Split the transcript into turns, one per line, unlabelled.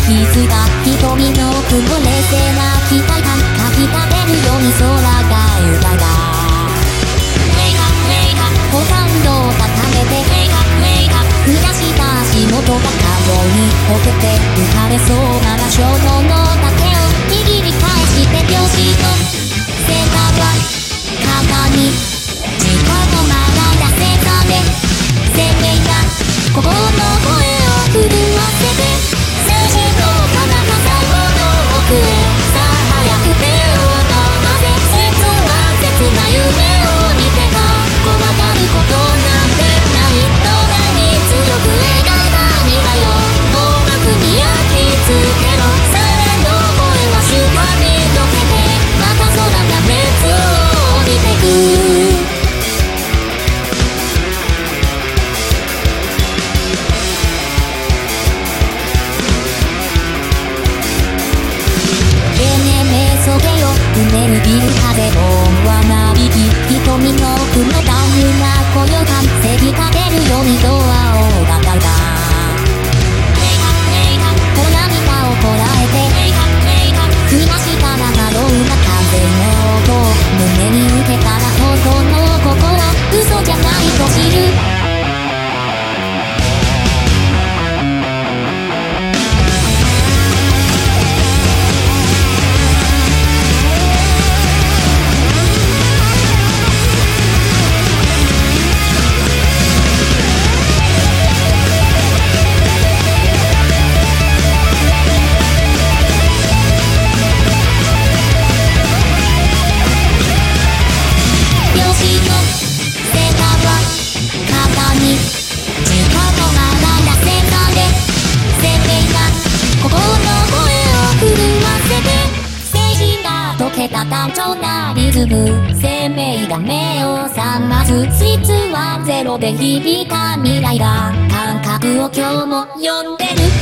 気づか瞳の奥の冷静な期待感かきたてるように空が豊か好感度を高めて増やした足元が過剰に送って浮かれそうな衝動の竹を握り返して拍子の背中肩に力をまだ出せたね鮮明な心の声を震わせて数字の彼方最後の奥へさあ早く手を伸ばせ切な夢を見てた怖がることなんてないどんなに強く描いた未来を音楽に焼き付けろサイレンの声は瞬間に溶けてまた空が熱を帯びてくうねるビル風もはなびき瞳の奥のダウンな高揚感せびかれるようにドアを叩いたこの涙をこらえてふなしたらハローな風の音胸に受けたら本当の心嘘じゃないと知る単調なリズム生命が目を覚ます実はゼロで響いた未来が感覚を今日も呼んでる